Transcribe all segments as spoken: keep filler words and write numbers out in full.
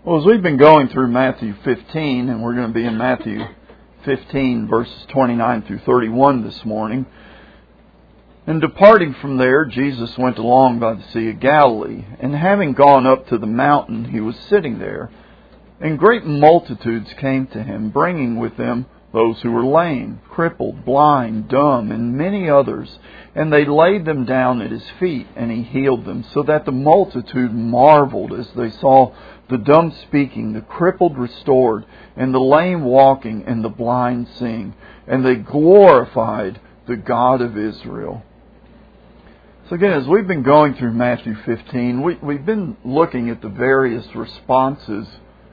Well, as we've been going through Matthew fifteen, and we're going to be in Matthew fifteen, verses twenty-nine through thirty-one this morning, and departing from there, Jesus went along by the Sea of Galilee, and having gone up to the mountain, he was sitting there. And great multitudes came to him, bringing with them those who were lame, crippled, blind, dumb, and many others. And they laid them down at his feet, and he healed them, so that the multitude marveled as they saw the dumb speaking, the crippled restored, and the lame walking, and the blind seeing. And they glorified the God of Israel. So again, as we've been going through Matthew fifteen, we, we've been looking at the various responses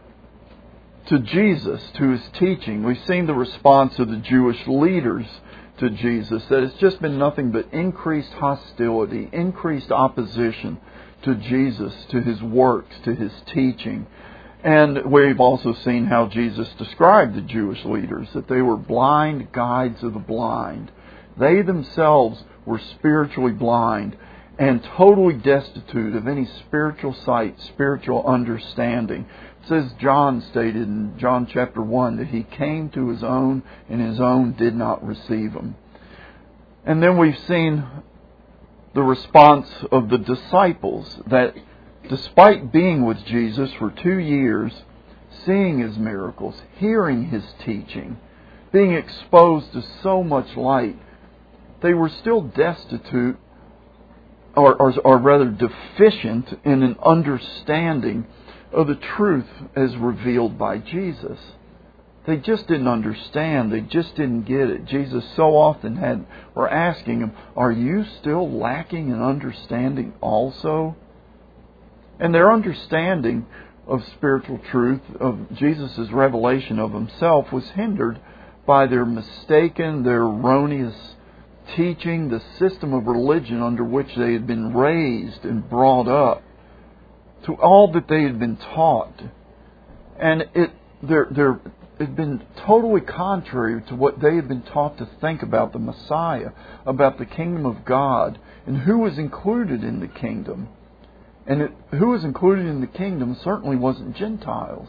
to Jesus, to His teaching. We've seen the response of the Jewish leaders to Jesus, that it's just been nothing but increased hostility, increased opposition to Jesus, to His works, to His teaching. And we've also seen how Jesus described the Jewish leaders, that they were blind guides of the blind. They themselves were spiritually blind and totally destitute of any spiritual sight, spiritual understanding. It says John stated in John chapter one that He came to His own and His own did not receive Him. And then we've seen the response of the disciples, that despite being with Jesus for two years, seeing His miracles, hearing His teaching, being exposed to so much light, they were still destitute, or, or, or rather deficient in an understanding of the truth as revealed by Jesus. They just didn't understand. They just didn't get it. Jesus so often had, were asking them, are you still lacking in understanding also? And their understanding of spiritual truth, of Jesus' revelation of Himself, was hindered by their mistaken, their erroneous teaching, the system of religion under which they had been raised and brought up, to all that they had been taught. And it there there had been totally contrary to what they had been taught to think about the Messiah, about the kingdom of God, and who was included in the kingdom. And it, who was included in the kingdom certainly wasn't Gentiles.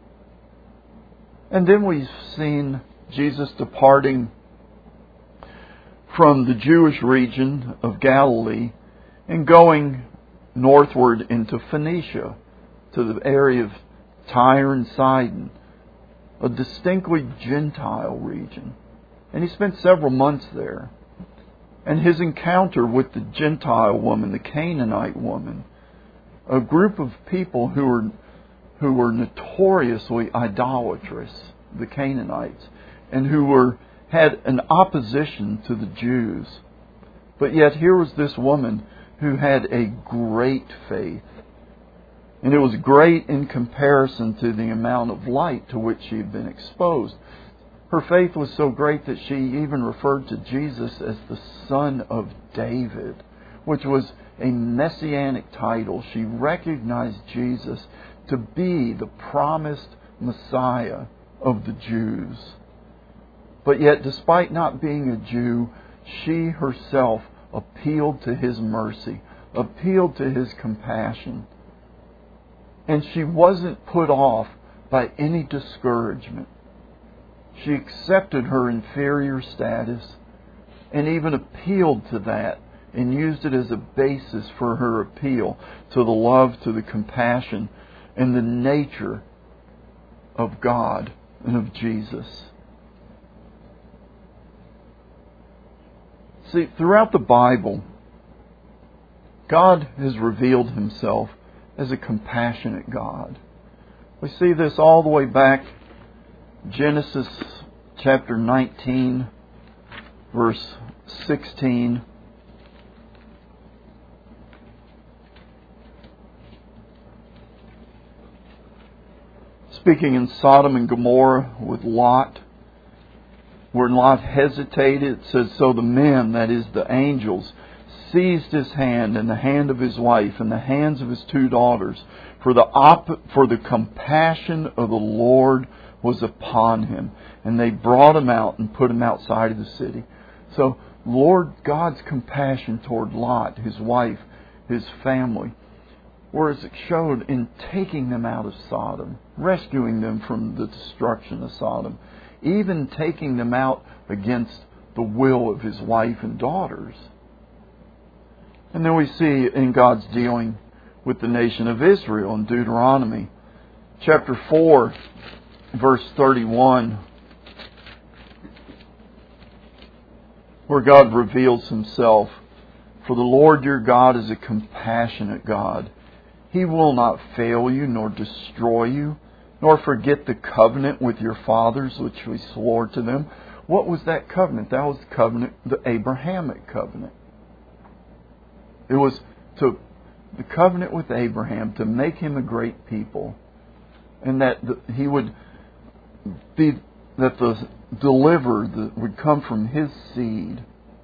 And then we've seen Jesus departing from the Jewish region of Galilee and going northward into Phoenicia, to the area of Tyre and Sidon, a distinctly Gentile region. And He spent several months there. And His encounter with the Gentile woman, the Canaanite woman, a group of people who were who were notoriously idolatrous, the Canaanites, and who were had an opposition to the Jews. But yet here was this woman who had a great faith. And it was great in comparison to the amount of light to which she had been exposed. Her faith was so great that she even referred to Jesus as the Son of David, which was a messianic title. She recognized Jesus to be the promised Messiah of the Jews. But yet, despite not being a Jew, she herself appealed to His mercy, appealed to His compassion. And she wasn't put off by any discouragement. She accepted her inferior status and even appealed to that and used it as a basis for her appeal to the love, to the compassion, and the nature of God and of Jesus. See, throughout the Bible, God has revealed Himself as a compassionate God. We see this all the way back, Genesis chapter nineteen, verse sixteen. Speaking in Sodom and Gomorrah with Lot, where Lot hesitated, it says, so the men, that is the angels, seized his hand and the hand of his wife and the hands of his two daughters, for the op- for the compassion of the Lord was upon him. And they brought him out and put him outside of the city. So Lord God's compassion toward Lot, his wife, his family, whereas it showed in taking them out of Sodom, rescuing them from the destruction of Sodom, even taking them out against the will of his wife and daughters. And then we see in God's dealing with the nation of Israel in Deuteronomy chapter four, verse thirty-one, where God reveals himself. For the Lord your God is a compassionate God. He will not fail you nor destroy you, nor forget the covenant with your fathers which we swore to them. What was that covenant? That was the covenant, the Abrahamic covenant. It was to the covenant with Abraham to make him a great people, and that the, he would be that the deliverer that would come from his seed.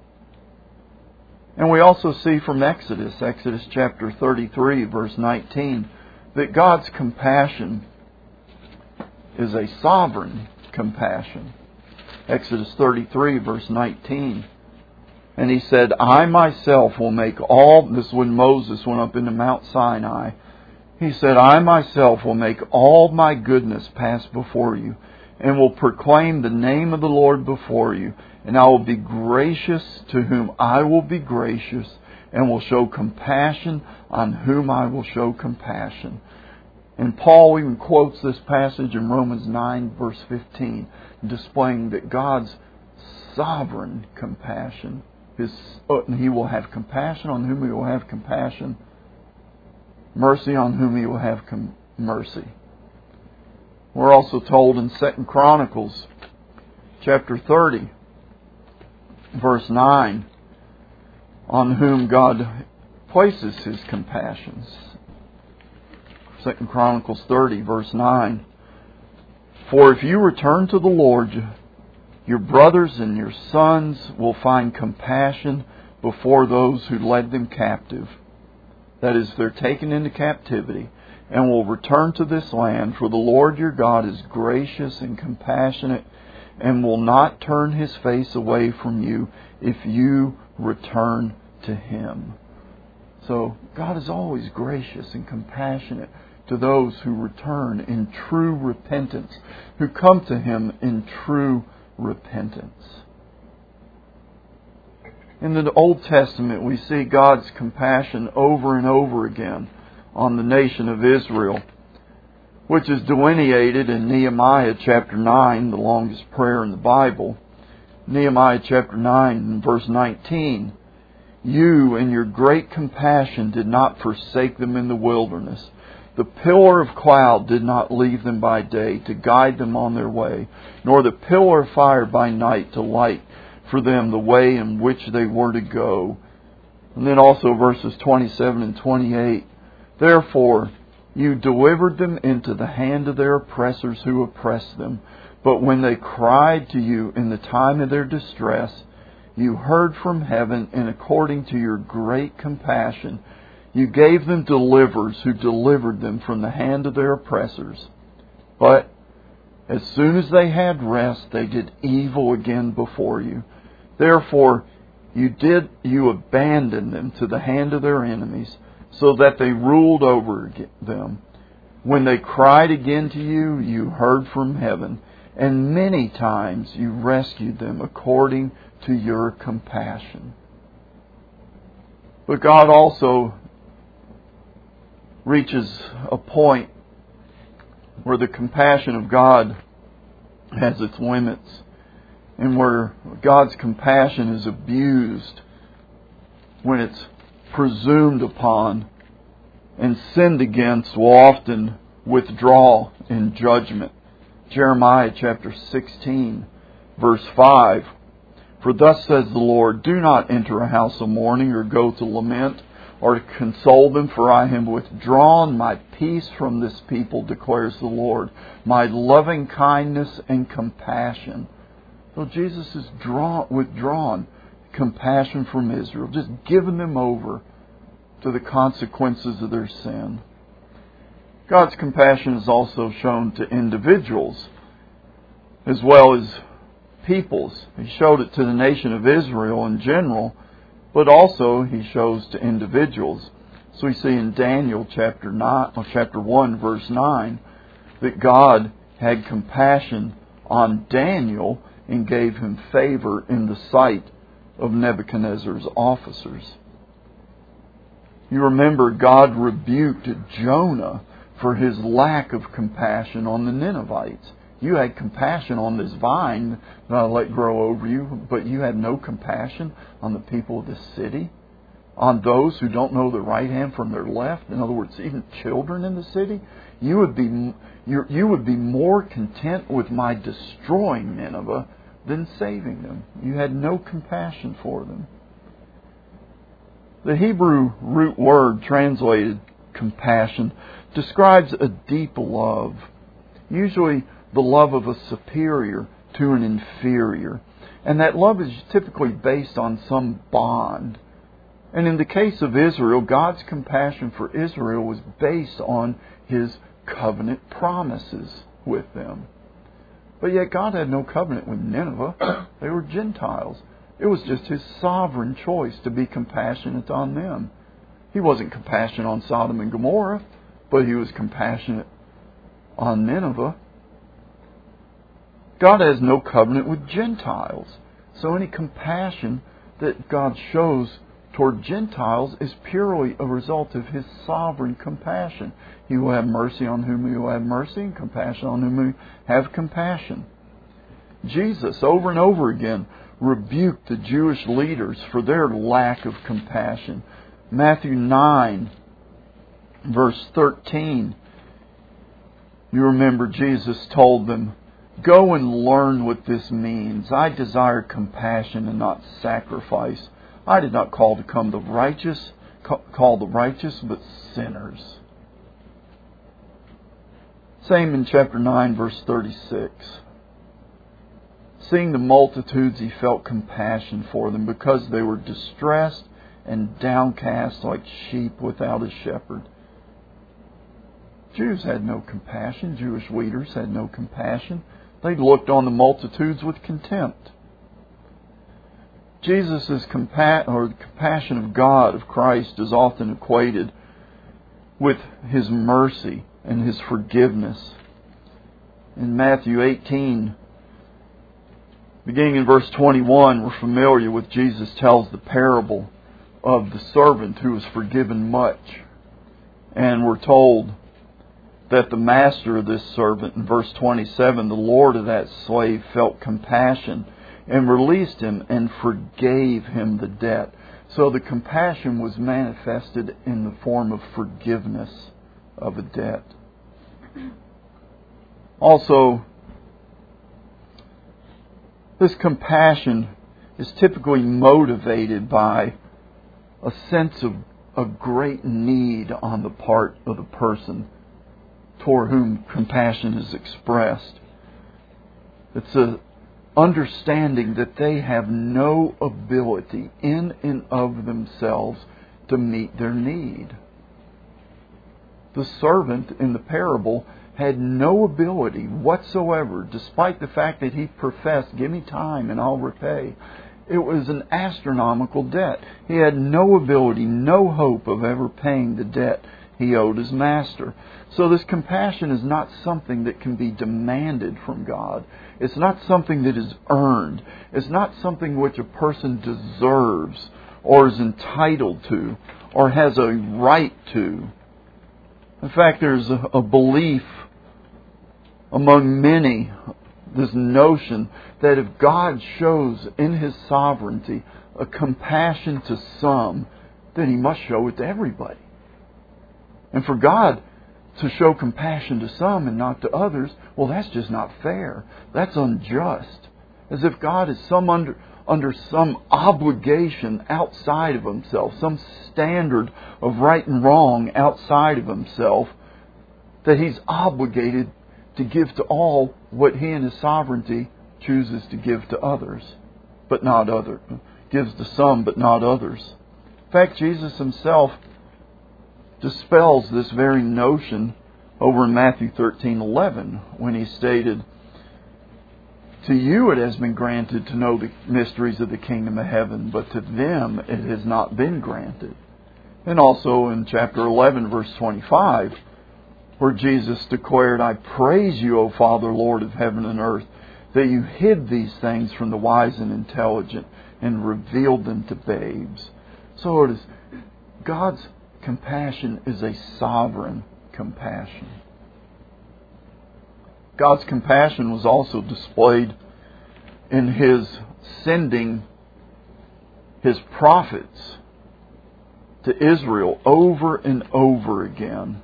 And we also see from Exodus, Exodus chapter thirty-three, verse nineteen, that God's compassion is a sovereign compassion. Exodus thirty-three, verse nineteen. And he said, I myself will make all, this is when Moses went up into Mount Sinai. He said, I myself will make all my goodness pass before you, and will proclaim the name of the Lord before you. And I will be gracious to whom I will be gracious, and will show compassion on whom I will show compassion. And Paul even quotes this passage in Romans nine, verse fifteen, displaying that God's sovereign compassion, His, He will have compassion on whom He will have compassion, mercy on whom He will have com- mercy. We're also told in Second Chronicles chapter thirty, verse nine, on whom God places His compassions. Second Chronicles thirty, verse nine. For if you return to the Lord, your brothers and your sons will find compassion before those who led them captive. That is, they're taken into captivity, and will return to this land. For the Lord your God is gracious and compassionate, and will not turn His face away from you if you return to Him. So God is always gracious and compassionate to those who return in true repentance, who come to Him in true repentance. In the Old Testament, we see God's compassion over and over again on the nation of Israel, which is delineated in Nehemiah chapter nine, the longest prayer in the Bible. Nehemiah chapter nine, verse nineteen. You in your great compassion did not forsake them in the wilderness. The pillar of cloud did not leave them by day to guide them on their way, nor the pillar of fire by night to light for them the way in which they were to go. And then also verses twenty-seven and twenty-eight. Therefore, you delivered them into the hand of their oppressors who oppressed them. But when they cried to you in the time of their distress, you heard from heaven, and according to your great compassion, you gave them deliverers who delivered them from the hand of their oppressors. But as soon as they had rest, they did evil again before you. Therefore, you did you abandoned them to the hand of their enemies, so that they ruled over them. When they cried again to you, you heard from heaven, and many times you rescued them according to your compassion. But God also reaches a point where the compassion of God has its limits, and where God's compassion is abused when it's presumed upon and sinned against, will often withdraw in judgment. Jeremiah chapter sixteen, verse five. For thus says the Lord, do not enter a house of mourning or go to lament or to console them, for I have withdrawn my peace from this people, declares the Lord, my loving kindness and compassion. So Jesus has drawn, withdrawn compassion from Israel, just given them over to the consequences of their sin. God's compassion is also shown to individuals as well as peoples. He showed it to the nation of Israel in general, but also He shows to individuals. So we see in Daniel chapter nine, or chapter one, verse nine, that God had compassion on Daniel and gave him favor in the sight of Nebuchadnezzar's officers. You remember God rebuked Jonah for his lack of compassion on the Ninevites. You had compassion on this vine that I let grow over you, but you had no compassion on the people of this city, on those who don't know their right hand from their left. In other words, even children in the city. You would be you you would be more content with my destroying Nineveh than saving them. You had no compassion for them. The Hebrew root word translated compassion describes a deep love, usually the love of a superior to an inferior. And that love is typically based on some bond. And in the case of Israel, God's compassion for Israel was based on His covenant promises with them. But yet God had no covenant with Nineveh. They were Gentiles. It was just His sovereign choice to be compassionate on them. He wasn't compassionate on Sodom and Gomorrah, but He was compassionate on Nineveh. God has no covenant with Gentiles. So any compassion that God shows toward Gentiles is purely a result of His sovereign compassion. He will have mercy on whom He will have mercy, and compassion on whom He will have compassion. Jesus, over and over again, rebuked the Jewish leaders for their lack of compassion. Matthew nine, verse thirteen. You remember Jesus told them, "Go and learn what this means. I desire compassion and not sacrifice. I did not call to come the righteous, call the righteous, but sinners." Same in chapter nine, verse thirty-six. Seeing the multitudes, He felt compassion for them because they were distressed and downcast like sheep without a shepherd. Jews had no compassion. Jewish leaders had no compassion. They looked on the multitudes with contempt. Jesus' compa- or the compassion of God, of Christ, is often equated with His mercy and His forgiveness. In Matthew eighteen, beginning in verse twenty-one, we're familiar with Jesus tells the parable of the servant who was forgiven much. And we're told that the master of this servant, in verse twenty-seven, the Lord of that slave felt compassion and released him and forgave him the debt. So the compassion was manifested in the form of forgiveness of a debt. Also, this compassion is typically motivated by a sense of a great need on the part of the person toward whom compassion is expressed. It's a understanding that they have no ability in and of themselves to meet their need. The servant in the parable had no ability whatsoever, despite the fact that he professed, "Give me time and I'll repay." It was an astronomical debt. He had no ability, no hope of ever paying the debt he owed his master. So this compassion is not something that can be demanded from God. It's not something that is earned. It's not something which a person deserves or is entitled to or has a right to. In fact, there's a, a belief among many, this notion that if God shows in His sovereignty a compassion to some, then He must show it to everybody. And for God to show compassion to some and not to others, well, that's just not fair. That's unjust. As if God is some under, under some obligation outside of Himself, some standard of right and wrong outside of Himself, that He's obligated to give to all what He in His sovereignty chooses to give to others, but not others. Gives to some, but not others. In fact, Jesus Himself dispels this very notion over in Matthew thirteen eleven when He stated, "To you it has been granted to know the mysteries of the kingdom of heaven, but to them it has not been granted." And also in chapter eleven, verse twenty-five, where Jesus declared, I praise you, O Father, Lord of heaven and earth, that you hid these things from the wise and intelligent and revealed them to babes. So it is, God's compassion is a sovereign compassion. God's compassion was also displayed in His sending His prophets to Israel over and over again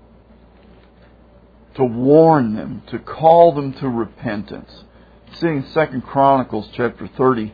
to warn them, to call them to repentance. See in Second Chronicles chapter thirty-six,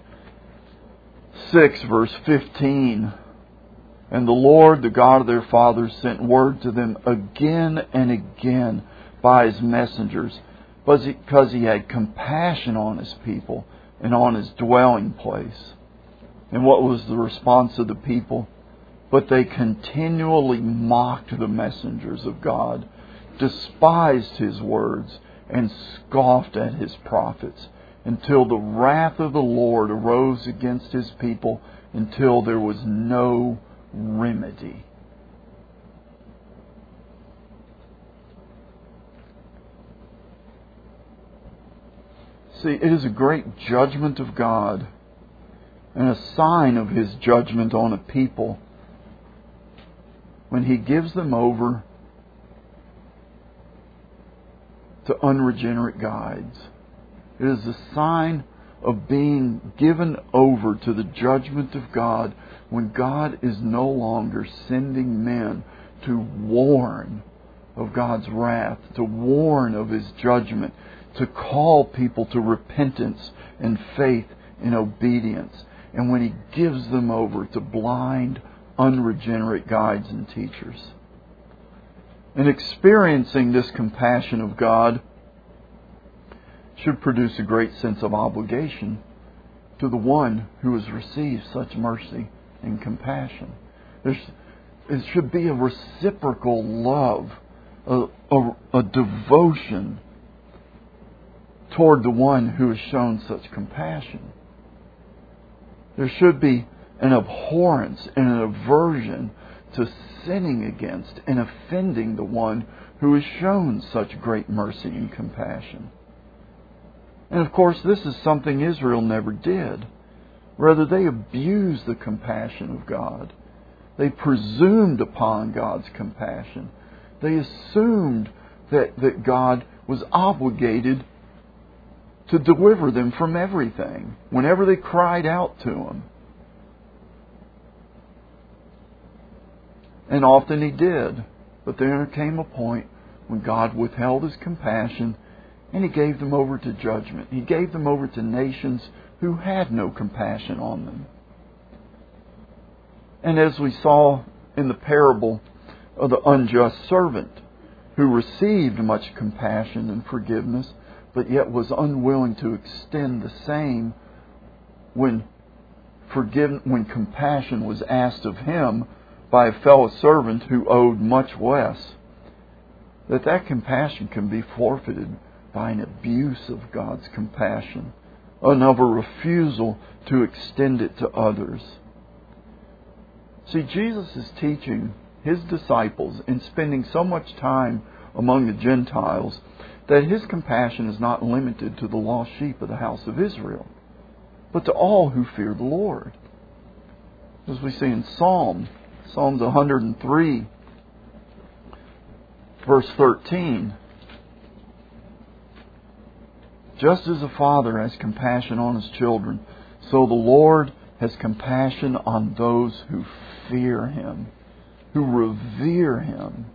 verse fifteen, and the Lord, the God of their fathers, sent word to them again and again by His messengers, because He had compassion on His people and on His dwelling place. And what was the response of the people? But they continually mocked the messengers of God, despised His words, and scoffed at His prophets, until the wrath of the Lord arose against His people, until there was no remedy. See, it is a great judgment of God and a sign of His judgment on a people when He gives them over to unregenerate guides. It is a sign of being given over to the judgment of God when God is no longer sending men to warn of God's wrath, to warn of His judgment, to call people to repentance and faith and obedience. And when He gives them over to blind, unregenerate guides and teachers. And experiencing this compassion of God should produce a great sense of obligation to the one who has received such mercy and compassion. There's, it should be a reciprocal love, a, a, a devotion toward the one who has shown such compassion. There should be an abhorrence and an aversion to sinning against and offending the one who has shown such great mercy and compassion. And of course, this is something Israel never did. Rather, they abused the compassion of God. They presumed upon God's compassion. They assumed that, that God was obligated to deliver them from everything whenever they cried out to Him. And often He did. But there came a point when God withheld His compassion and He gave them over to judgment. He gave them over to nations who had no compassion on them. And as we saw in the parable of the unjust servant, who received much compassion and forgiveness, but yet was unwilling to extend the same when forgiven, when compassion was asked of him by a fellow servant who owed much less, that that compassion can be forfeited by an abuse of God's compassion, another refusal to extend it to others. See, Jesus is teaching His disciples in spending so much time among the Gentiles that His compassion is not limited to the lost sheep of the house of Israel, but to all who fear the Lord. As we see in Psalm, Psalms one hundred three, verse thirteen, just as a father has compassion on his children, so the Lord has compassion on those who fear Him, who revere Him.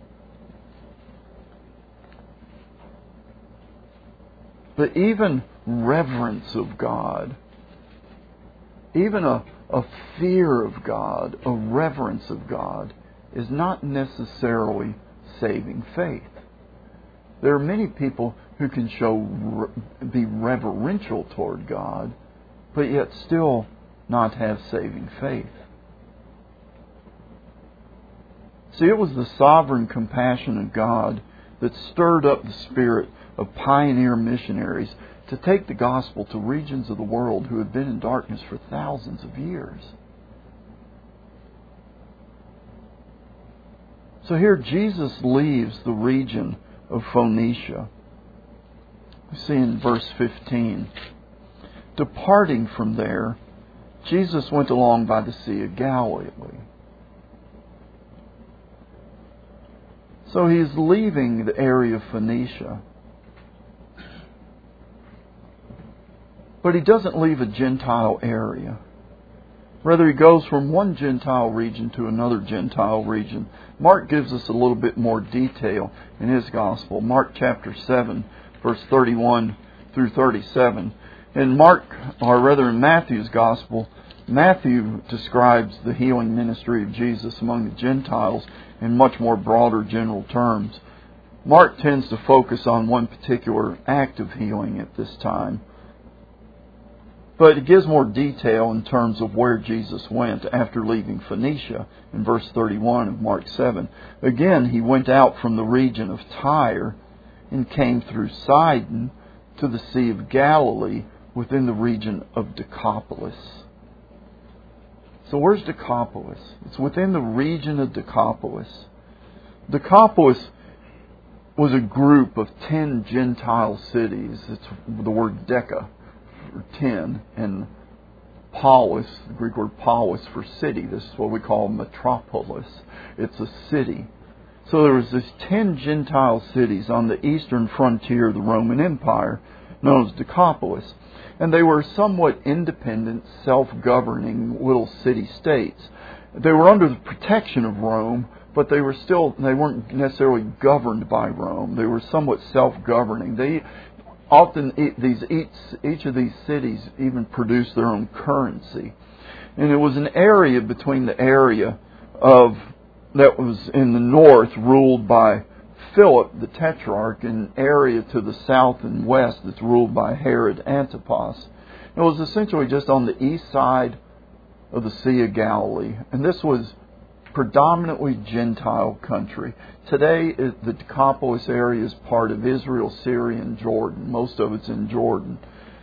But even reverence of God, even a, a fear of God, a reverence of God, is not necessarily saving faith. There are many people who can show be reverential toward God, but yet still not have saving faith. See, it was the sovereign compassion of God that stirred up the spirit of pioneer missionaries to take the gospel to regions of the world who had been in darkness for thousands of years. So here Jesus leaves the region of Phoenicia. We see in verse fifteen, departing from there, Jesus went along by the Sea of Galilee. So he's leaving the area of Phoenicia. But he doesn't leave a Gentile area. Rather, he goes from one Gentile region to another Gentile region. Mark gives us a little bit more detail in his Gospel. Mark chapter seven, verse thirty-one through thirty-seven. In Mark, or rather in Matthew's Gospel, Matthew describes the healing ministry of Jesus among the Gentiles in much more broader general terms. Mark tends to focus on one particular act of healing at this time. But it gives more detail in terms of where Jesus went after leaving Phoenicia in verse thirty-one of Mark seven. Again, he went out from the region of Tyre and came through Sidon to the Sea of Galilee within the region of Decapolis. So where's Decapolis? It's within the region of Decapolis. Decapolis was a group of ten Gentile cities. It's the word deca for ten, and polis, the Greek word polis for city. This is what we call metropolis. It's a city. So there was these ten Gentile cities on the eastern frontier of the Roman Empire, known as Decapolis. And they were somewhat independent, self-governing little city-states. They were under the protection of Rome, but they were still, they weren't necessarily governed by Rome. They were somewhat self-governing. They often, these each, each of these cities even produced their own currency. And it was an area between the area of, that was in the north ruled by Philip the Tetrarch, an area to the south and west that's ruled by Herod Antipas. It was essentially just on the east side of the Sea of Galilee. And this was predominantly Gentile country. Today, the Decapolis area is part of Israel, Syria, and Jordan. Most of it's in Jordan.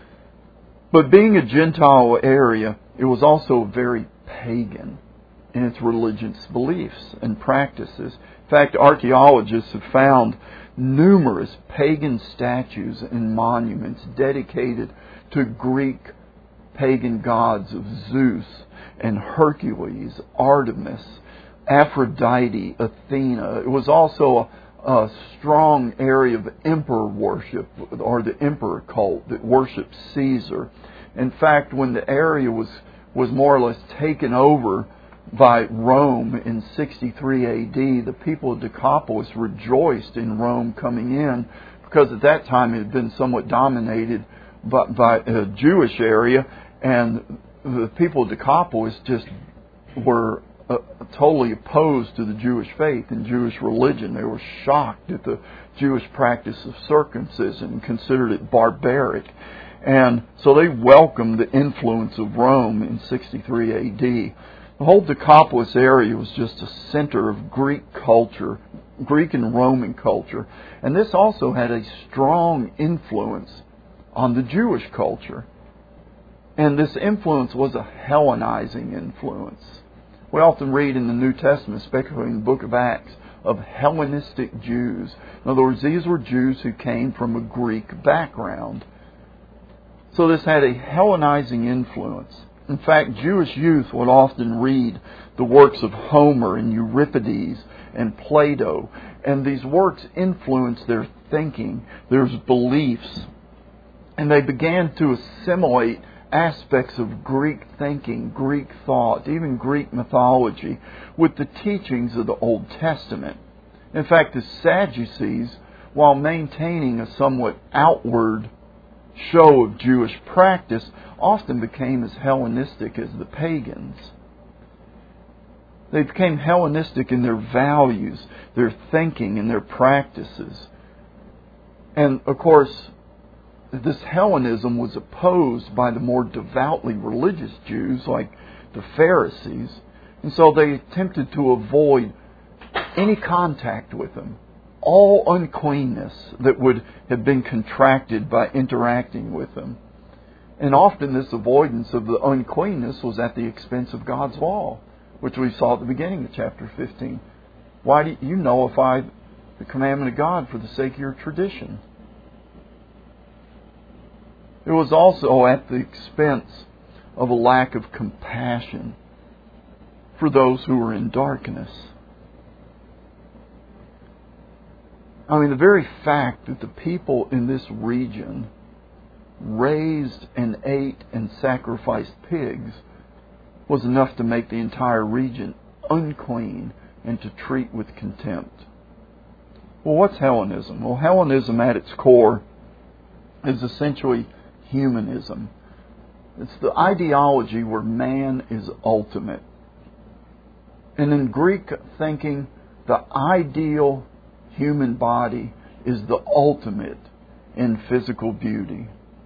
But being a Gentile area, it was also very pagan in its religious beliefs and practices. In fact, archaeologists have found numerous pagan statues and monuments dedicated to Greek pagan gods of Zeus and Hercules, Artemis, Aphrodite, Athena. It was also a, a strong area of emperor worship, or the emperor cult that worshipped Caesar. In fact, when the area was, was more or less taken over by Rome in sixty-three A D, the people of Decapolis rejoiced in Rome coming in, because at that time it had been somewhat dominated by, by a Jewish area, and the people of Decapolis just were uh, totally opposed to the Jewish faith and Jewish religion. They were shocked at the Jewish practice of circumcision and considered it barbaric. And so they welcomed the influence of Rome in sixty-three A D. The whole Decapolis area was just a center of Greek culture, Greek and Roman culture. And this also had a strong influence on the Jewish culture. And this influence was a Hellenizing influence. We often read in the New Testament, especially in the book of Acts, of Hellenistic Jews. In other words, these were Jews who came from a Greek background. So this had a Hellenizing influence. In fact, Jewish youth would often read the works of Homer and Euripides and Plato, and these works influenced their thinking, their beliefs, and they began to assimilate aspects of Greek thinking, Greek thought, even Greek mythology, with the teachings of the Old Testament. In fact, the Sadducees, while maintaining a somewhat outward show of Jewish practice, often became as Hellenistic as the pagans. They became Hellenistic in their values, their thinking, and their practices. And, of course, this Hellenism was opposed by the more devoutly religious Jews, like the Pharisees. And so they attempted to avoid any contact with them. All uncleanness that would have been contracted by interacting with them. And often this avoidance of the uncleanness was at the expense of God's law, which we saw at the beginning of chapter fifteen. Why do you nullify the commandment of God for the sake of your tradition? It was also at the expense of a lack of compassion for those who were in darkness. I mean, the very fact that the people in this region raised and ate and sacrificed pigs was enough to make the entire region unclean and to treat with contempt. Well, what's Hellenism? Well, Hellenism at its core is essentially humanism. It's the ideology where man is ultimate. And in Greek thinking, the ideal human body is the ultimate in physical beauty.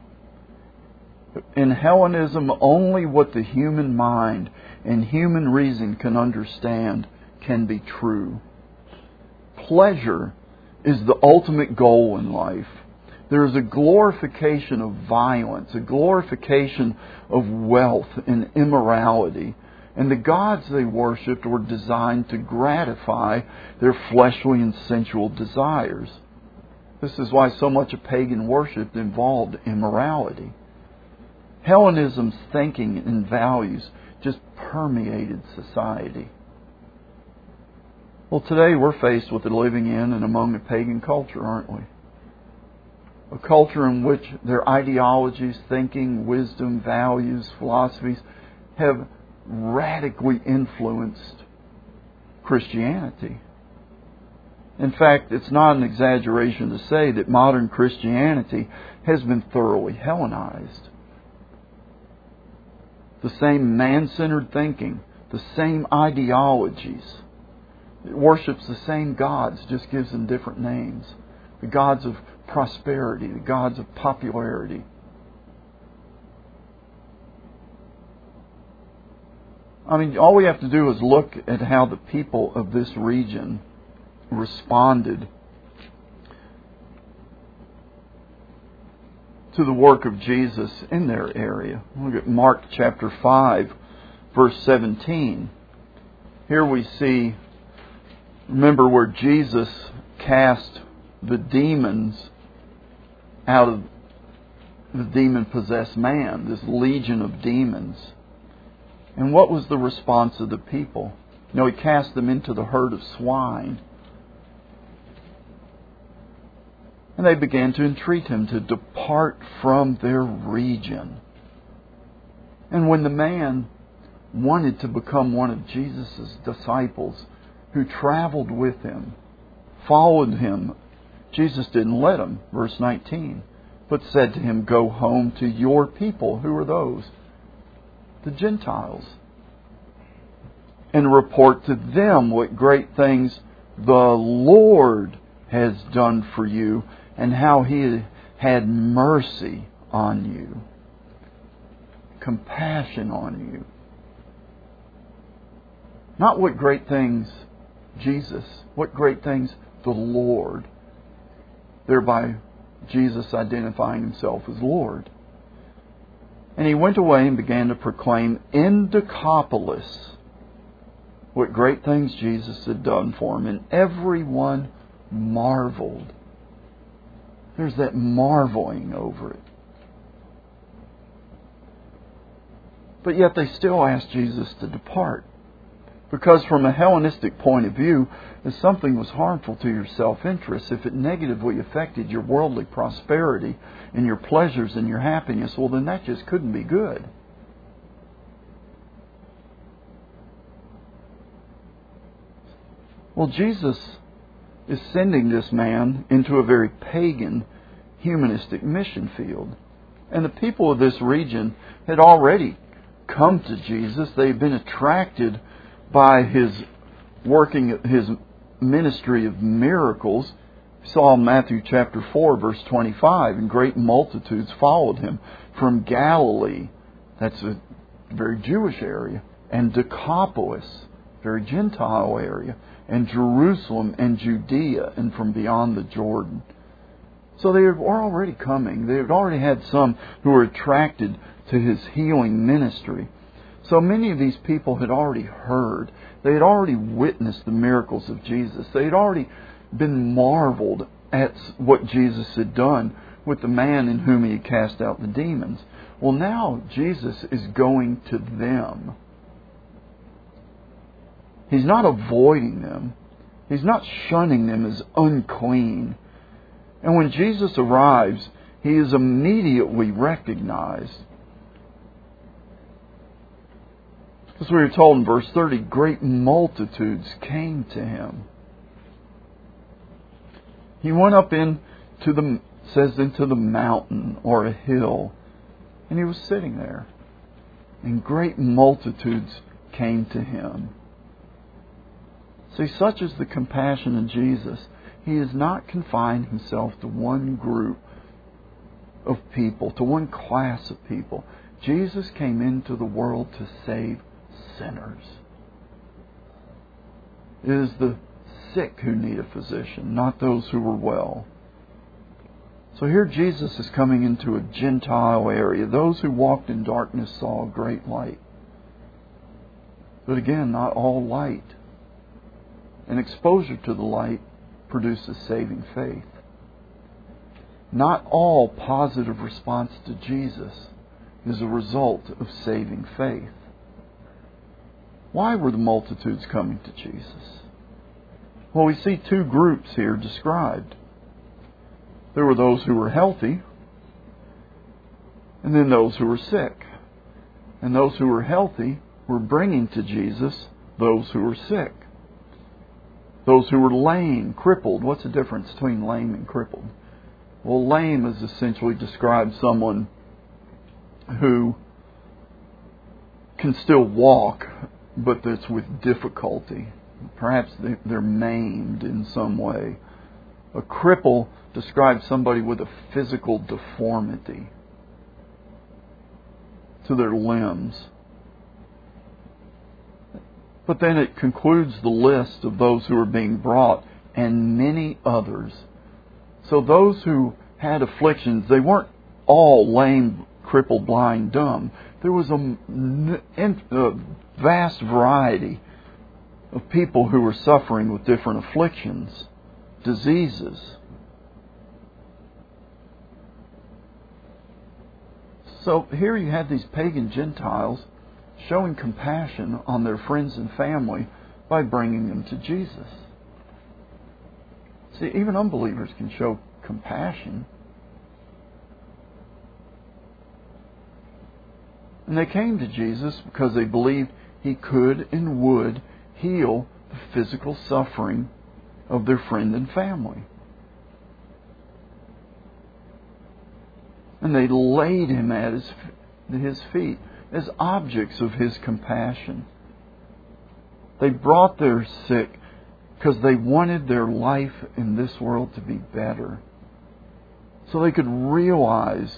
In Hellenism, only what the human mind and human reason can understand can be true. Pleasure is the ultimate goal in life. There is a glorification of violence, a glorification of wealth and immorality. And the gods they worshipped were designed to gratify their fleshly and sensual desires. This is why so much of pagan worship involved immorality. Hellenism's thinking and values just permeated society. Well, today we're faced with living in and among a pagan culture, aren't we? A culture in which their ideologies, thinking, wisdom, values, philosophies have radically influenced Christianity. In fact, it's not an exaggeration to say that modern Christianity has been thoroughly Hellenized. The same man-centered thinking, the same ideologies. It worships the same gods, just gives them different names. The gods of prosperity, the gods of popularity. I mean, all we have to do is look at how the people of this region responded to the work of Jesus in their area. Look at Mark chapter five, verse seventeen. Here we see, remember where Jesus cast the demons out of the demon-possessed man, this legion of demons. And what was the response of the people? You know, He cast them into the herd of swine. And they began to entreat Him to depart from their region. And when the man wanted to become one of Jesus' disciples who traveled with Him, followed Him, Jesus didn't let him, verse nineteen, but said to him, "Go home to your people." Who are those? The Gentiles. "And report to them what great things the Lord has done for you, and how He had mercy on you." Compassion on you. Not what great things Jesus, what great things the Lord. Thereby Jesus identifying Himself as Lord. "And He went away and began to proclaim in Decapolis what great things Jesus had done for him. And everyone marveled." There's that marveling over it. But yet they still asked Jesus to depart. Because from a Hellenistic point of view, if something was harmful to your self-interest, if it negatively affected your worldly prosperity and your pleasures and your happiness, well, then that just couldn't be good. Well, Jesus is sending this man into a very pagan, humanistic mission field. And the people of this region had already come to Jesus. They had been attracted by His working, His ministry of miracles. We saw in Matthew chapter four, verse twenty-five, "And great multitudes followed Him from Galilee," that's a very Jewish area, "and Decapolis," very Gentile area, "and Jerusalem and Judea, and from beyond the Jordan." So they were already coming. They had already had some who were attracted to His healing ministry. So many of these people had already heard. They had already witnessed the miracles of Jesus. They had already been marveled at what Jesus had done with the man in whom He had cast out the demons. Well, now Jesus is going to them. He's not avoiding them. He's not shunning them as unclean. And when Jesus arrives, He is immediately recognized. As we are told in verse thirty, great multitudes came to Him. He went up into the, says, into the mountain or a hill, and He was sitting there. And great multitudes came to Him. See, such is the compassion of Jesus. He has not confined Himself to one group of people, to one class of people. Jesus came into the world to save sinners. It is the sick who need a physician, not those who are well. So here Jesus is coming into a Gentile area. Those who walked in darkness saw a great light. But again, not all light. And exposure to the light produces saving faith. Not all positive response to Jesus is a result of saving faith. Why were the multitudes coming to Jesus? Well, we see two groups here described. There were those who were healthy, and then those who were sick. And those who were healthy were bringing to Jesus those who were sick. Those who were lame, crippled. What's the difference between lame and crippled? Well, lame is essentially describes someone who can still walk, but that's with difficulty. Perhaps they're maimed in some way. A cripple describes somebody with a physical deformity to their limbs. But then it concludes the list of those who are being brought, and many others. So those who had afflictions, they weren't all lame, crippled, blind, dumb. There was a, a vast variety of people who were suffering with different afflictions, diseases. So here you had these pagan Gentiles showing compassion on their friends and family by bringing them to Jesus. See, even unbelievers can show compassion. And they came to Jesus because they believed He could and would heal the physical suffering of their friend and family. And they laid Him at His, his feet as objects of His compassion. They brought their sick because they wanted their life in this world to be better. So they could realize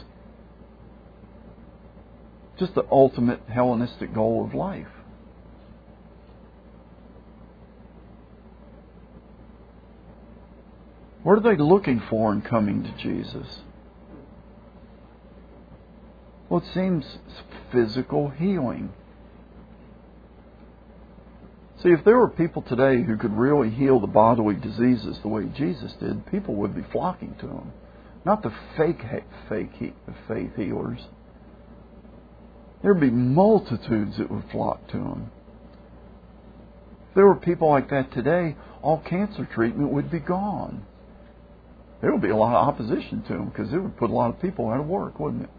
just the ultimate Hellenistic goal of life. What are they looking for in coming to Jesus? Well, it seems physical healing. See, if there were people today who could really heal the bodily diseases the way Jesus did, people would be flocking to Him. Not the fake, fake faith healers. There would be multitudes that would flock to Him. If there were people like that today, all cancer treatment would be gone. There would be a lot of opposition to Him because it would put a lot of people out of work, wouldn't it?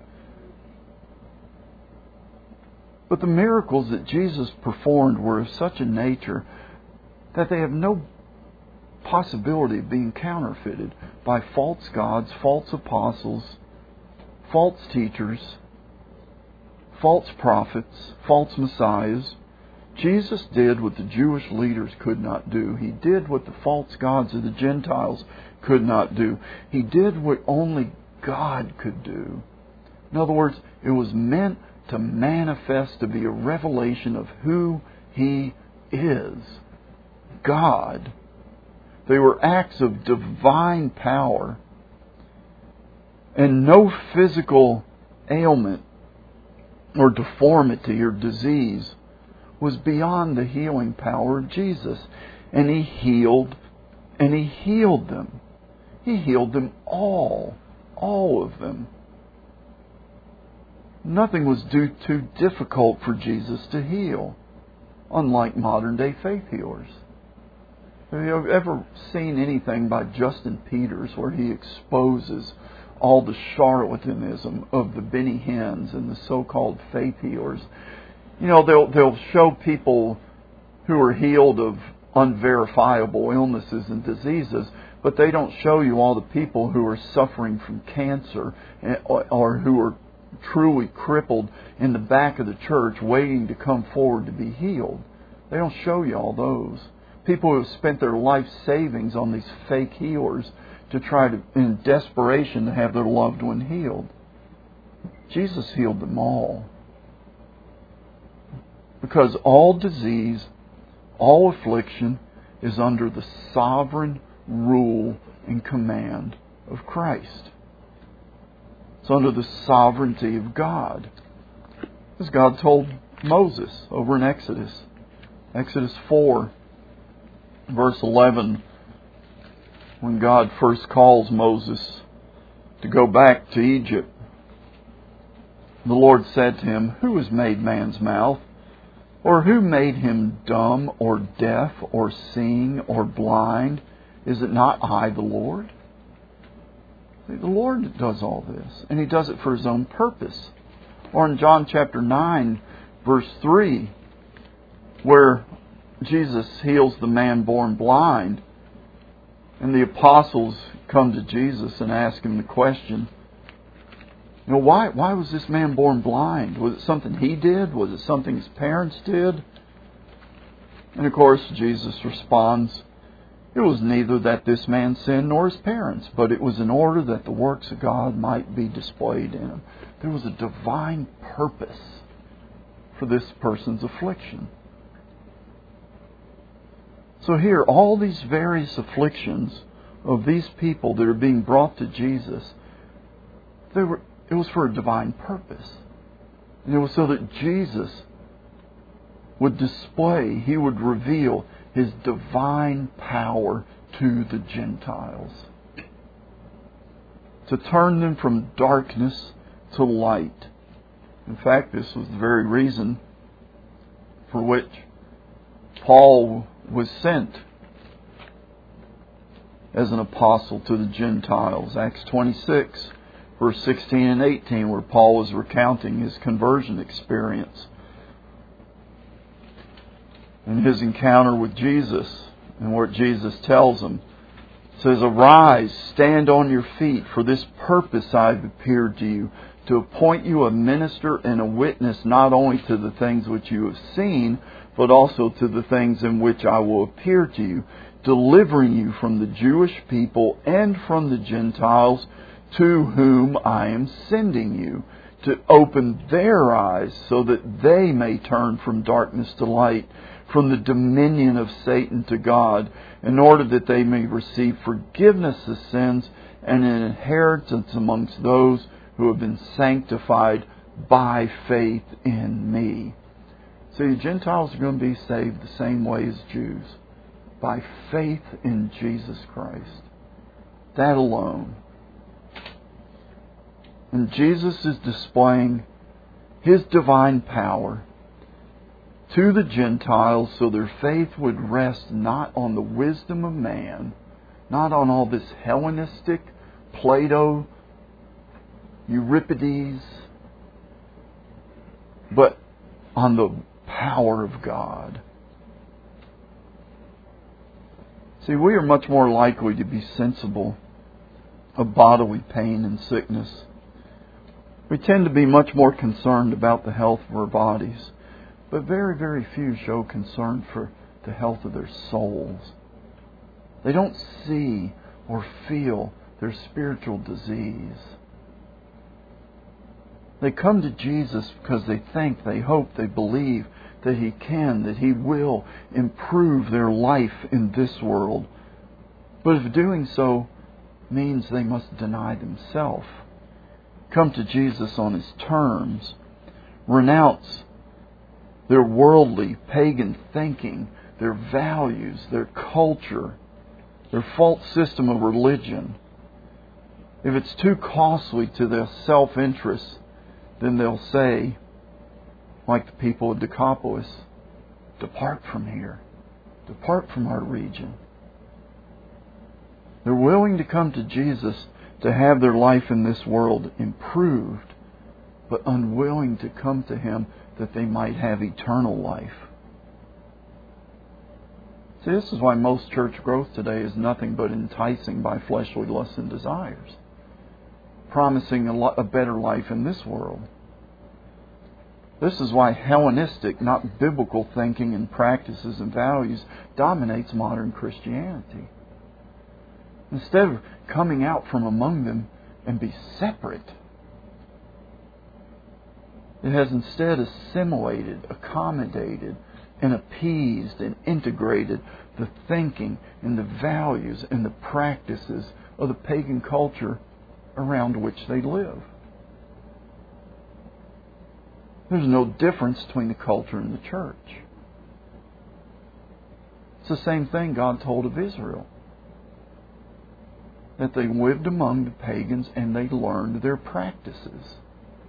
But the miracles that Jesus performed were of such a nature that they have no possibility of being counterfeited by false gods, false apostles, false teachers, false prophets, false messiahs. Jesus did what the Jewish leaders could not do. He did what the false gods of the Gentiles could not do. He did what only God could do. In other words, it was meant to manifest, to be a revelation of who He is. God. They were acts of divine power. And no physical ailment or deformity or disease was beyond the healing power of Jesus. And He healed, and He healed them. He healed them all, all of them. Nothing was too, too difficult for Jesus to heal, unlike modern day faith healers. Have you ever seen anything by Justin Peters where he exposes all the charlatanism of the Benny Hinns and the so-called faith healers? You know, they'll they'll show people who are healed of unverifiable illnesses and diseases, but they don't show you all the people who are suffering from cancer or who are truly crippled in the back of the church waiting to come forward to be healed. They don't show you all those. People who have spent their life savings on these fake healers to try to, in desperation, to have their loved one healed. Jesus healed them all. Because all disease, all affliction is under the sovereign rule and command of Christ. It's under the sovereignty of God. As God told Moses over in Exodus. Exodus four, verse eleven, when God first calls Moses to go back to Egypt, the Lord said to him, "Who has made man's mouth? Or who made him dumb or deaf or seeing or blind? Is it not I, the Lord?" The Lord does all this, and He does it for His own purpose. Or in John chapter nine, verse three, where Jesus heals the man born blind, and the apostles come to Jesus and ask Him the question, you know, why, why was this man born blind? Was it something he did? Was it something his parents did? And of course, Jesus responds, "It was neither that this man sinned nor his parents, but it was in order that the works of God might be displayed in him." There was a divine purpose for this person's affliction. So here, all these various afflictions of these people that are being brought to Jesus, they were, it was for a divine purpose. And it was so that Jesus would display, He would reveal His divine power to the Gentiles. To turn them from darkness to light. In fact, this was the very reason for which Paul was sent as an apostle to the Gentiles. Acts twenty-six, verse sixteen and eighteen, where Paul was recounting his conversion experience and his encounter with Jesus, and what Jesus tells him. It says, "Arise, stand on your feet, for this purpose I have appeared to you, to appoint you a minister and a witness not only to the things which you have seen, but also to the things in which I will appear to you, delivering you from the Jewish people and from the Gentiles, to whom I am sending you, to open their eyes so that they may turn from darkness to light, from the dominion of Satan to God, in order that they may receive forgiveness of sins and an inheritance amongst those who have been sanctified by faith in me." See, the Gentiles are going to be saved the same way as Jews, by faith in Jesus Christ. That alone. And Jesus is displaying His divine power to the Gentiles so their faith would rest not on the wisdom of man, not on all this Hellenistic, Plato, Euripides, but on the power of God. See, we are much more likely to be sensible of bodily pain and sickness. We tend to be much more concerned about the health of our bodies, but very, very few show concern for the health of their souls. They don't see or feel their spiritual disease. They come to Jesus because they think, they hope, they believe that He can, that He will improve their life in this world. But if doing so means they must deny themselves, come to Jesus on His terms, renounce their worldly, pagan thinking, their values, their culture, their false system of religion. If it's too costly to their self-interest, then they'll say, like the people of Decapolis, depart from here. Depart from our region. They're willing to come to Jesus to have their life in this world improved, but unwilling to come to Him that they might have eternal life. See, this is why most church growth today is nothing but enticing by fleshly lusts and desires, promising a, lo- a better life in this world. This is why Hellenistic, not biblical thinking and practices and values dominates modern Christianity. Instead of coming out from among them and be separate, it has instead assimilated, accommodated, and appeased and integrated the thinking and the values and the practices of the pagan culture around which they live. There's no difference between the culture and the church. It's the same thing God told of Israel. That they lived among the pagans and they learned their practices.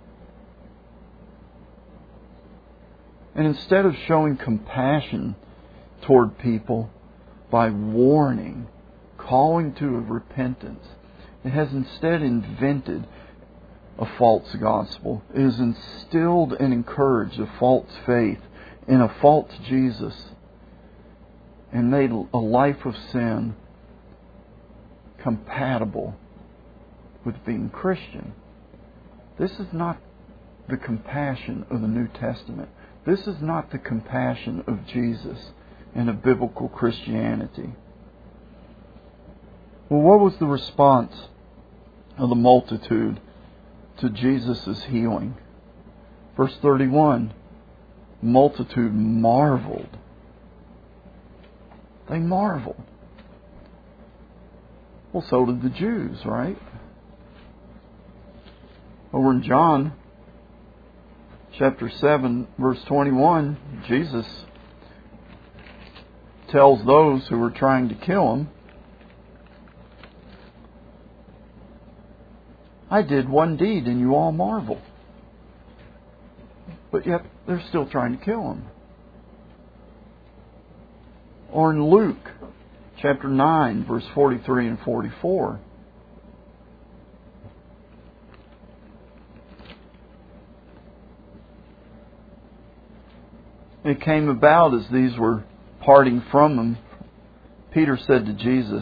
And instead of showing compassion toward people by warning, calling to a repentance, it has instead invented a false gospel. It has instilled and encouraged a false faith in a false Jesus and made a life of sin compatible with being Christian. This is not the compassion of the New Testament. This is not the compassion of Jesus and of biblical Christianity. Well, what was the response of the multitude to Jesus' healing? Verse thirty-one, multitude marveled. They marveled. Well, so did the Jews, right? Over in John chapter seven, verse twenty-one, Jesus tells those who were trying to kill Him, I did one deed and you all marvel. But yet they're still trying to kill Him. Or in Luke chapter nine, verse forty-three and forty-four. It came about as these were parting from Him, Peter said to Jesus,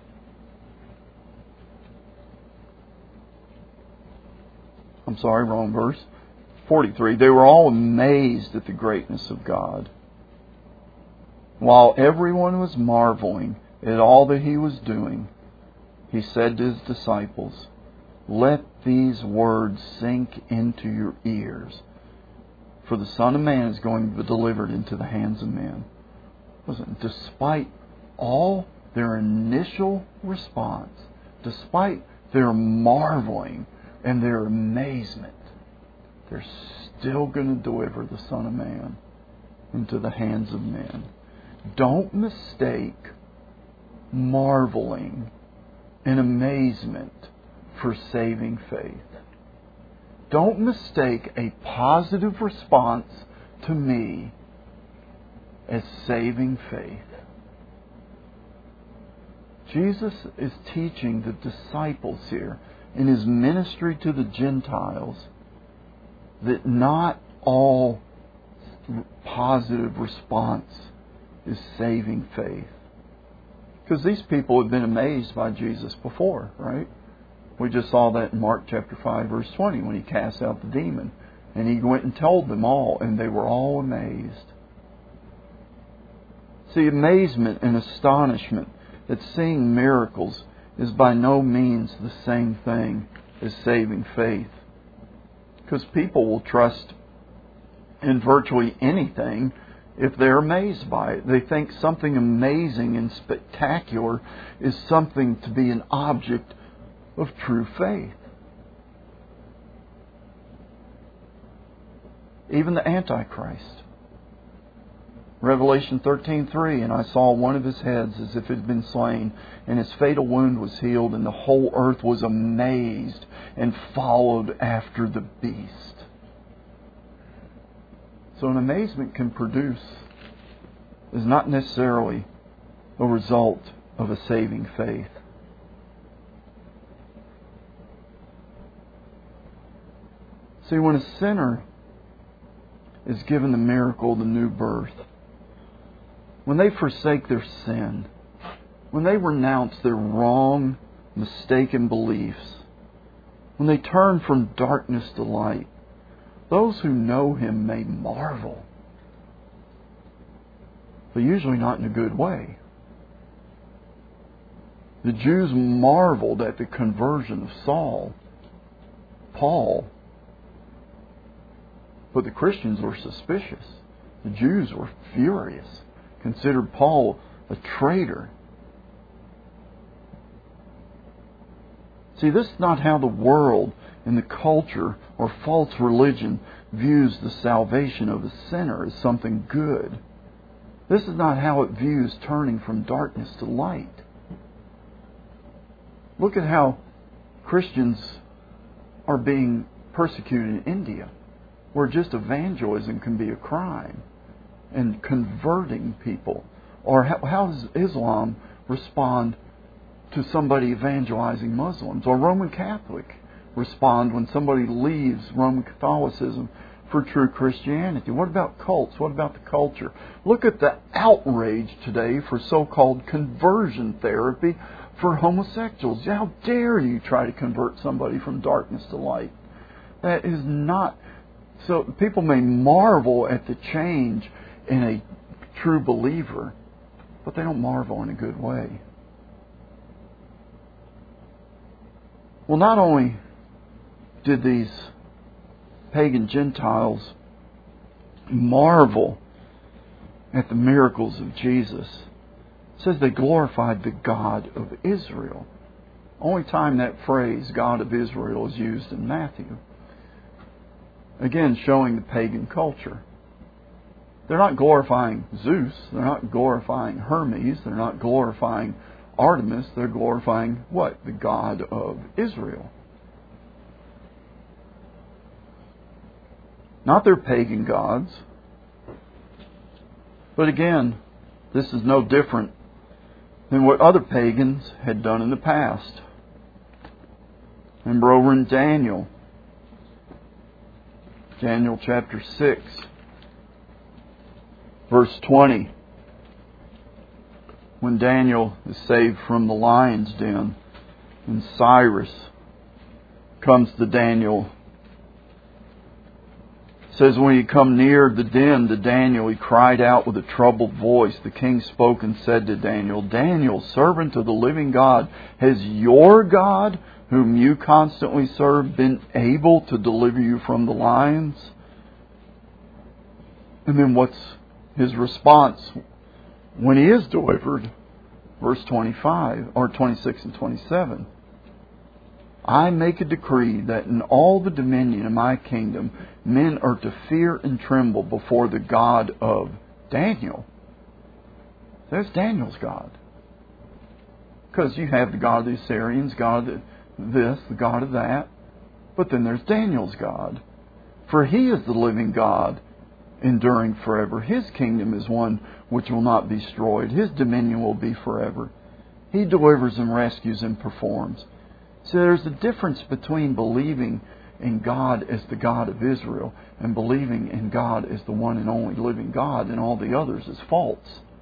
I'm sorry, wrong verse. forty-three. They were all amazed at the greatness of God. While everyone was marveling at all that He was doing, He said to His disciples, let these words sink into your ears, for the Son of Man is going to be delivered into the hands of men. Listen, despite all their initial response, despite their marveling and their amazement, they're still going to deliver the Son of Man into the hands of men. Don't mistake marveling and amazement for saving faith. Don't mistake a positive response to me as saving faith. Jesus is teaching the disciples here in His ministry to the Gentiles that not all positive response is saving faith. Because these people had been amazed by Jesus before, right? We just saw that in Mark chapter five, verse twenty, when He cast out the demon. And He went and told them all, and they were all amazed. See, amazement and astonishment at seeing miracles is by no means the same thing as saving faith. Because people will trust in virtually anything if they're amazed by it. They think something amazing and spectacular is something to be an object of true faith. even the Antichrist. Revelation thirteen three, and I saw one of his heads as if it had been slain, and his fatal wound was healed, and the whole earth was amazed and followed after the beast. So an amazement can produce is not necessarily a result of a saving faith. See, when a sinner is given the miracle of the new birth, when they forsake their sin, when they renounce their wrong, mistaken beliefs, when they turn from darkness to light, those who know Him may marvel, but usually not in a good way. The Jews marveled at the conversion of Saul, Paul, but the Christians were suspicious. The Jews were furious, considered Paul a traitor. See, this is not how the world and the culture or false religion views the salvation of a sinner as something good. This is not how it views turning from darkness to light. Look at how Christians are being persecuted in India, where just evangelism can be a crime, and converting people. Or how, how does Islam respond to somebody evangelizing Muslims? Or Roman Catholic respond when somebody leaves Roman Catholicism for true Christianity? What about cults? What about the culture? Look at the outrage today for so-called conversion therapy for homosexuals. How dare you try to convert somebody from darkness to light? That is not... So people may marvel at the change in a true believer, but they don't marvel in a good way. Well, not only did these pagan Gentiles marvel at the miracles of Jesus, it says they glorified the God of Israel. Only time that phrase, God of Israel, is used in Matthew. Again, showing the pagan culture. They're not glorifying Zeus. They're not glorifying Hermes. They're not glorifying Artemis. They're glorifying what? The God of Israel. Not their pagan gods. But again, this is no different than what other pagans had done in the past. Remember over in Daniel, Daniel chapter six, verse twenty, when Daniel is saved from the lion's den, and Cyrus comes to Daniel. It says, when he come near the den to Daniel, he cried out with a troubled voice. The king spoke and said to Daniel, Daniel, servant of the living God, has your God, whom you constantly serve, been able to deliver you from the lions? And then what's his response when he is delivered? Verse twenty-five, or twenty-six and twenty-seven. I make a decree that in all the dominion of my kingdom, men are to fear and tremble before the God of Daniel. There's Daniel's God. Because you have the God of the Assyrians, God of this, the God of that. But then there's Daniel's God. For He is the living God, enduring forever. His kingdom is one which will not be destroyed. His dominion will be forever. He delivers and rescues and performs. So there's a difference between believing in God as the God of Israel and believing in God as the one and only living God, and all the others as false.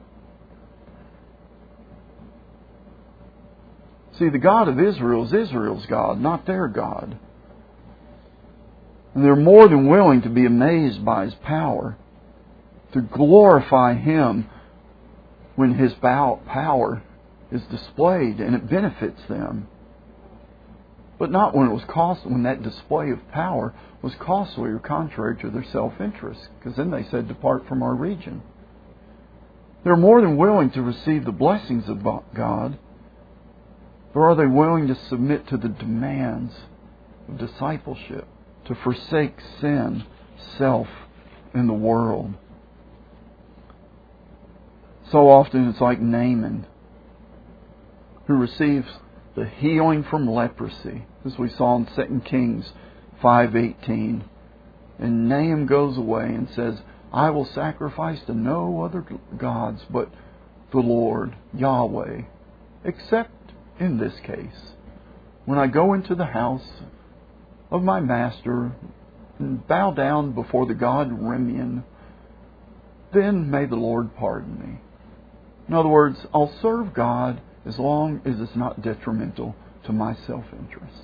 See, the God of Israel is Israel's God, not their God. And they're more than willing to be amazed by His power, to glorify Him when His power is displayed and it benefits them. But not when it was cost, when that display of power was costly or contrary to their self-interest, because then they said, depart from our region. They're more than willing to receive the blessings of God, but are they willing to submit to the demands of discipleship, to forsake sin, self, in the world. So often it's like Naaman, who receives the healing from leprosy, as we saw in Second Kings five eighteen. And Naaman goes away and says, I will sacrifice to no other gods but the Lord, Yahweh, except in this case, when I go into the house of my master and bow down before the god Remian, then may the Lord pardon me. In other words, I'll serve God as long as it's not detrimental to my self-interest.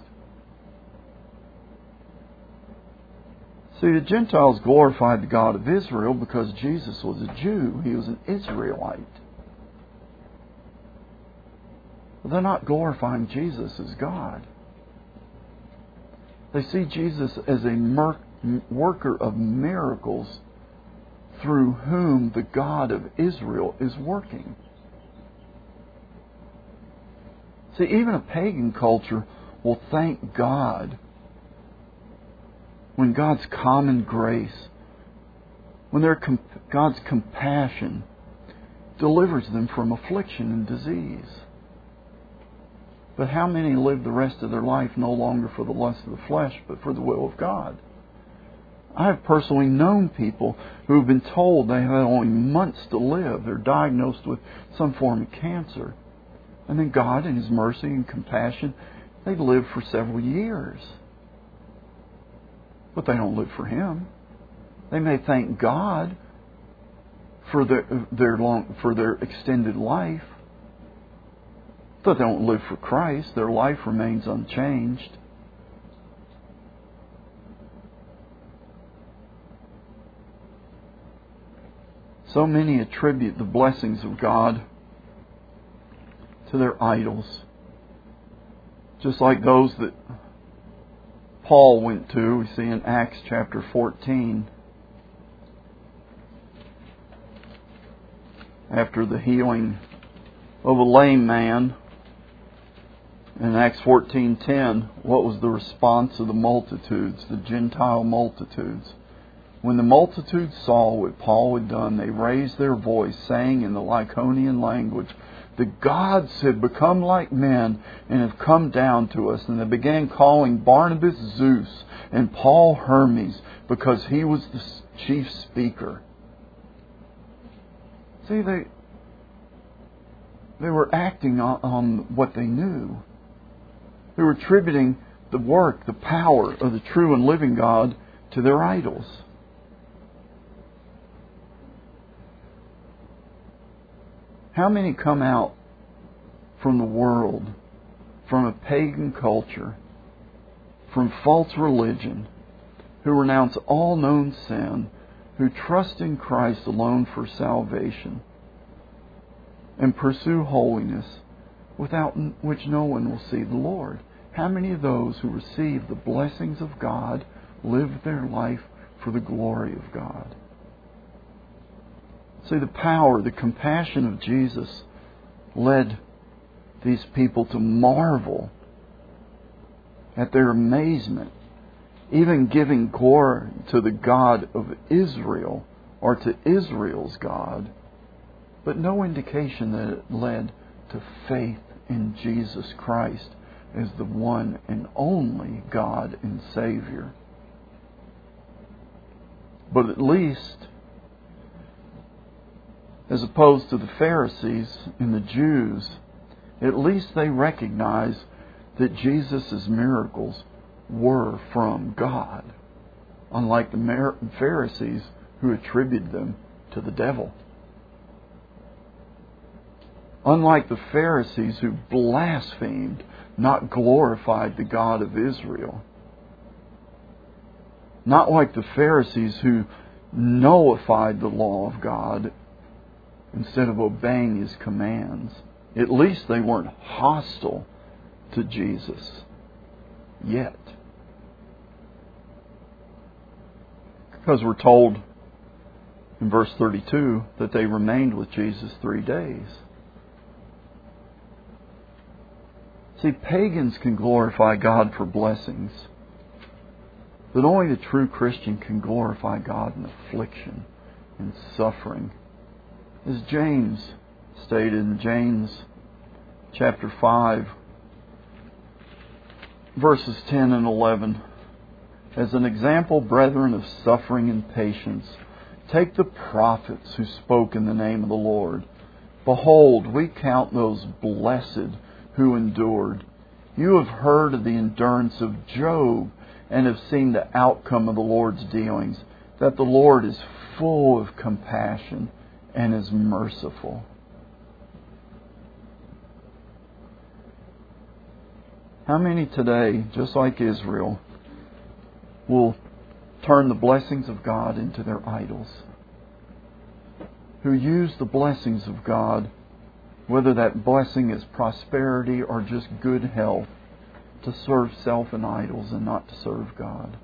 See, the Gentiles glorified the God of Israel because Jesus was a Jew. He was an Israelite. But they're not glorifying Jesus as God. They see Jesus as a mer- worker of miracles through whom the God of Israel is working. See, even a pagan culture will thank God when God's common grace, when their com- God's compassion delivers them from affliction and disease. But how many live the rest of their life no longer for the lust of the flesh, but for the will of God? I have personally known people who have been told they have only months to live. They're diagnosed with some form of cancer. And then God, in His mercy and compassion, they live for several years. But they don't live for Him. They may thank God for their, their long, for their extended life, but they don't live for Christ. Their life remains unchanged. So many attribute the blessings of God to their idols, just like those that Paul went to. We see in Acts chapter fourteen, after the healing of a lame man. In Acts fourteen ten, what was the response of the multitudes, the Gentile multitudes? When the multitudes saw what Paul had done, they raised their voice, saying in the Lycaonian language, the gods have become like men and have come down to us. And they began calling Barnabas Zeus and Paul Hermes, because he was the chief speaker. See, they, they were acting on, on what they knew. They were attributing the work, the power of the true and living God to their idols. How many come out from the world, from a pagan culture, from false religion, who renounce all known sin, who trust in Christ alone for salvation, and pursue holiness, without which no one will see the Lord? How many of those who receive the blessings of God live their life for the glory of God? See, the power, the compassion of Jesus led these people to marvel at their amazement, even giving glory to the God of Israel, or to Israel's God, but no indication that it led to faith in Jesus Christ as the one and only God and Savior. But at least, as opposed to the Pharisees and the Jews, at least they recognize that Jesus' miracles were from God, unlike the Pharisees who attributed them to the devil. Unlike the Pharisees who blasphemed, not glorified the God of Israel. Not like the Pharisees who nullified the law of God instead of obeying His commands. At least they weren't hostile to Jesus yet. Because we're told in verse thirty-two that they remained with Jesus three days. See, pagans can glorify God for blessings, that only the true Christian can glorify God in affliction and suffering. As James stated in James chapter five, verses ten and eleven, as an example, brethren, of suffering and patience, take the prophets who spoke in the name of the Lord. Behold, we count those blessed who endured. You have heard of the endurance of Job and have seen the outcome of the Lord's dealings, that the Lord is full of compassion and is merciful. How many today, just like Israel, will turn the blessings of God into their idols? Who use the blessings of God, whether that blessing is prosperity or just good health, to serve self and idols and not to serve God.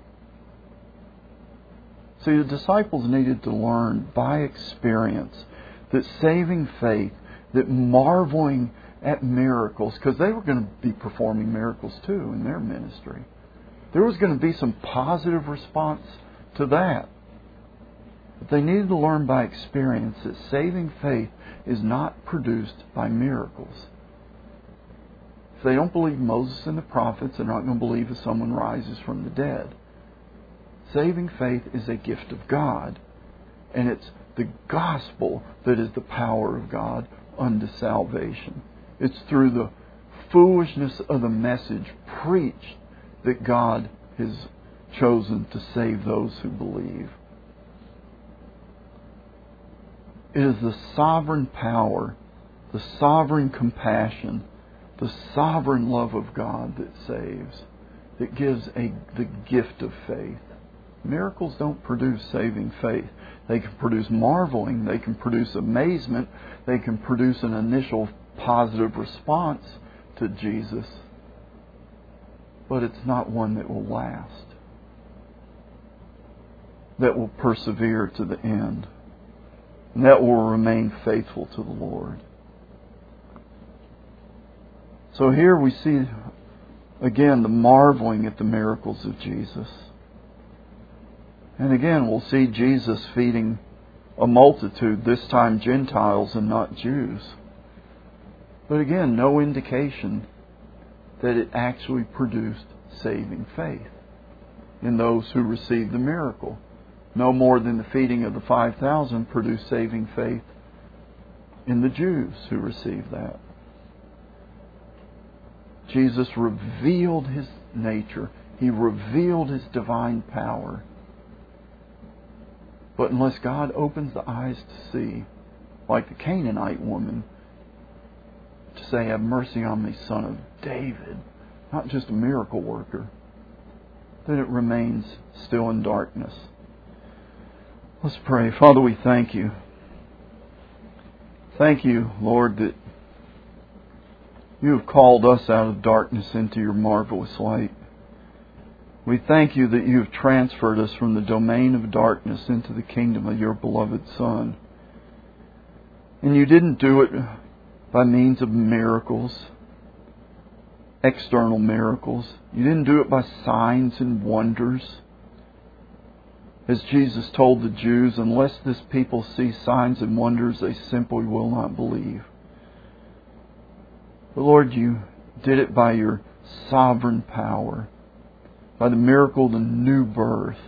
See, the disciples needed to learn by experience that saving faith, that marveling at miracles, because they were going to be performing miracles too in their ministry. There was going to be some positive response to that. But they needed to learn by experience that saving faith is not produced by miracles. If they don't believe Moses and the prophets, they're not going to believe if someone rises from the dead. Saving faith is a gift of God. And it's the gospel that is the power of God unto salvation. It's through the foolishness of the message preached that God has chosen to save those who believe. It is the sovereign power, the sovereign compassion, the sovereign love of God that saves, that gives a, the gift of faith. Miracles don't produce saving faith. They can produce marveling, they can produce amazement, they can produce an initial positive response to Jesus. But it's not one that will last, that will persevere to the end, and that will remain faithful to the Lord. So here we see again the marveling at the miracles of Jesus. And again we'll see Jesus feeding a multitude, this time Gentiles and not Jews. But again, no indication that it actually produced saving faith in those who received the miracle. No more than the feeding of the five thousand produced saving faith in the Jews who received that. Jesus revealed His nature. He revealed His divine power. But unless God opens the eyes to see, like the Canaanite woman, to say, have mercy on me, son of David, not just a miracle worker, then it remains still in darkness. Let's pray. Father, we thank You. Thank You, Lord, that You have called us out of darkness into Your marvelous light. We thank You that You have transferred us from the domain of darkness into the kingdom of Your beloved Son. And You didn't do it by means of miracles, external miracles. You didn't do it by signs and wonders. As Jesus told the Jews, unless this people see signs and wonders, they simply will not believe. But Lord, You did it by Your sovereign power, by the miracle of the new birth,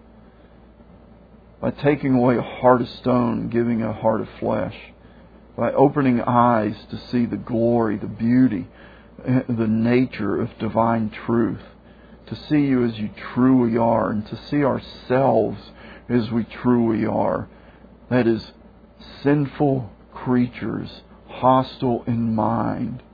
by taking away a heart of stone and giving a heart of flesh, by opening eyes to see the glory, the beauty, the nature of divine truth, to see You as You truly are, and to see ourselves as we truly are. That is, sinful creatures, hostile in mind,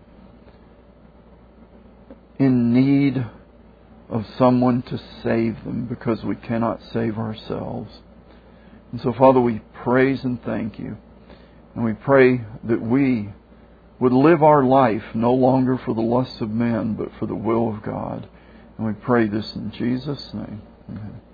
in need of someone to save them because we cannot save ourselves. And so, Father, we praise and thank You. And we pray that we would live our life no longer for the lusts of men, but for the will of God. And we pray this in Jesus' name. Amen.